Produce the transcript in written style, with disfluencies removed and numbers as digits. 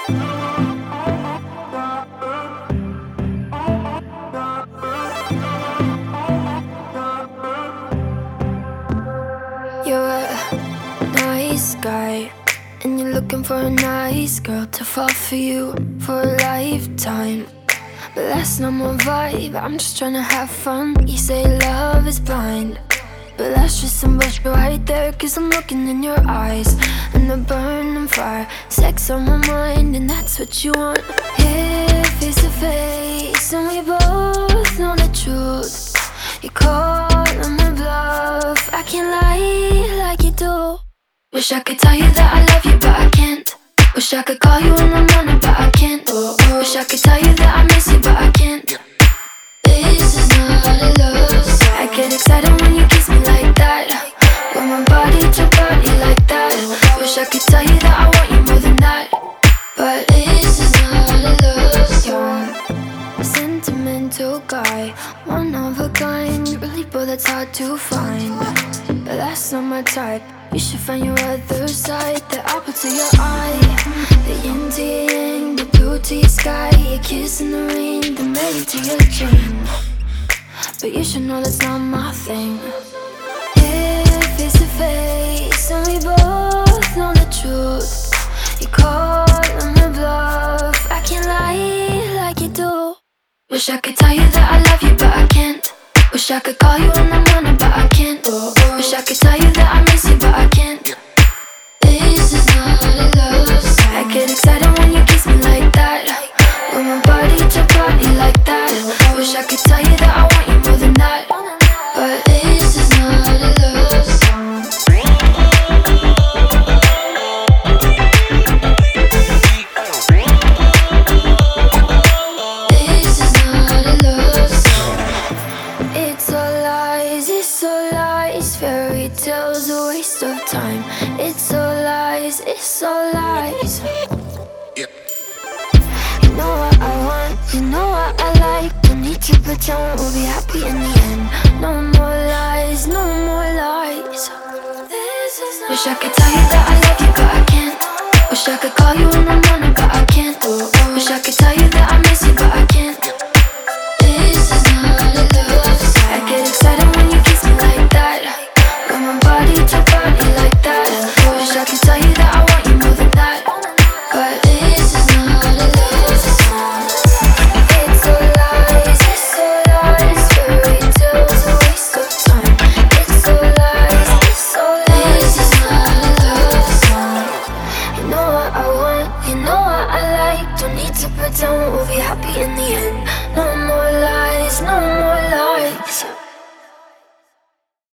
You're a nice guy, and you're looking for a nice girl to fall for you for a lifetime. But that's not my vibe, I'm just trying to have fun. You say love is blind, but that's just some bullshit right there. Cause I'm looking in your eyes, and they're burning fire. Sex on my mind, and that's what you want. Here, face to face, and we both know the truth. You call on my bluff, I can't lie like you do. Wish I could tell you that I love you, but I can't. Wish I could call you in the morning, but I can't. Wish I could tell you that I miss you, but I can't. This is not a love song. I get excited when you kiss me like that, when my body to body like that. Wish I could tell you that I want you more than that, but this is not a love song. Sentimental guy, one of a kind, really, but that's hard to find. But that's not my type. You should find your other side, the apple to your eye, the yin to your yang, the blue to your sky, your kiss in the rain, the melody to your chain. But you should know that's not my thing. Here, face to face, and we both know the truth. You call on the bluff, I can't lie like you do. Wish I could tell you that I love you, but I can't. Wish I could call you in the morning, but I can't. Wish I could tell you that I miss you, but I can't. This is not a love song. I get excited when you kiss me like that, when my body to body like that. Wish I could tell you that I want you more than that, but this is not a love song. This is not a love song. It's all lies, it's all lies. Fairy tales, a waste of time. It's all lies, it's all lies. You know what I want, you know what I like. Don't need to pretend we'll be happy in the end. No more lies, no more lies. Wish I could tell you that I love you, but I can't. Wish I could call you in the morning, but I can't. Wish I could tell you that I miss you, but I can't. This is not a love song. I get excited when you kiss me like that, when my body to body like that. Wish I could tell you that I want you more than that, but this is not a love song. It's all lies, it's all lies. Fairy tales, a waste of time. It's all lies, it's all lies. This is not a love song. You know what I want, you know what I like. Don't need to pretend we'll be happy in the end. No